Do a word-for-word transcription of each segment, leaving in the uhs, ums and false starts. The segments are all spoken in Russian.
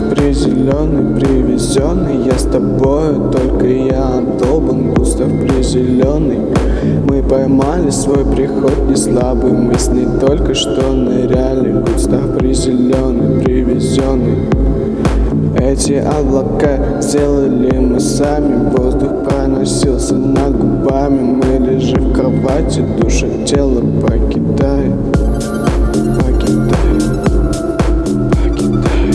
призеленый, привезенный. Я с тобою, только я обдолбан. Густав призеленый. Мы поймали свой приход не слабый. Мы с ней только что ныряли. Густав призеленый, привезенный. Эти облака сделали мы сами. Воздух проносился над губами. Мы лежим в кровати, душа тело покидает. Покидает, покидает.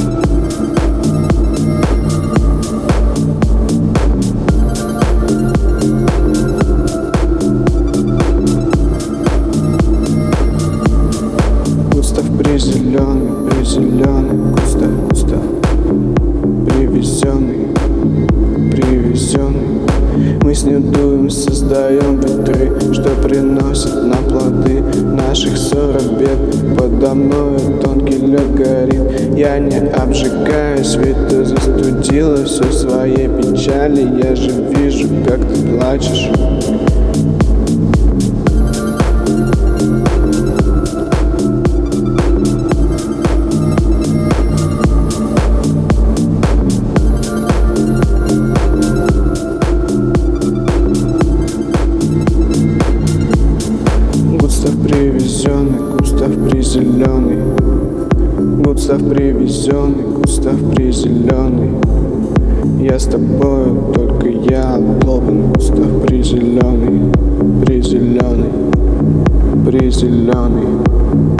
Густав призеленый, призеленый. Густав, Густав привезенный, привезенный. Мы с ним дуем, создаем ветры, что приносят нам плоды наших сорок бед. Подо мною тонкий лед горит. Я не обжигаюсь, ведь ты застудила все своей печали. Я же вижу, как ты плачешь. Густав привезенный, Густав призеленый. Густав привезенный, Густав призеленый. Я с тобою, только я обдолбан. Густав призеленый, призеленый, призеленый.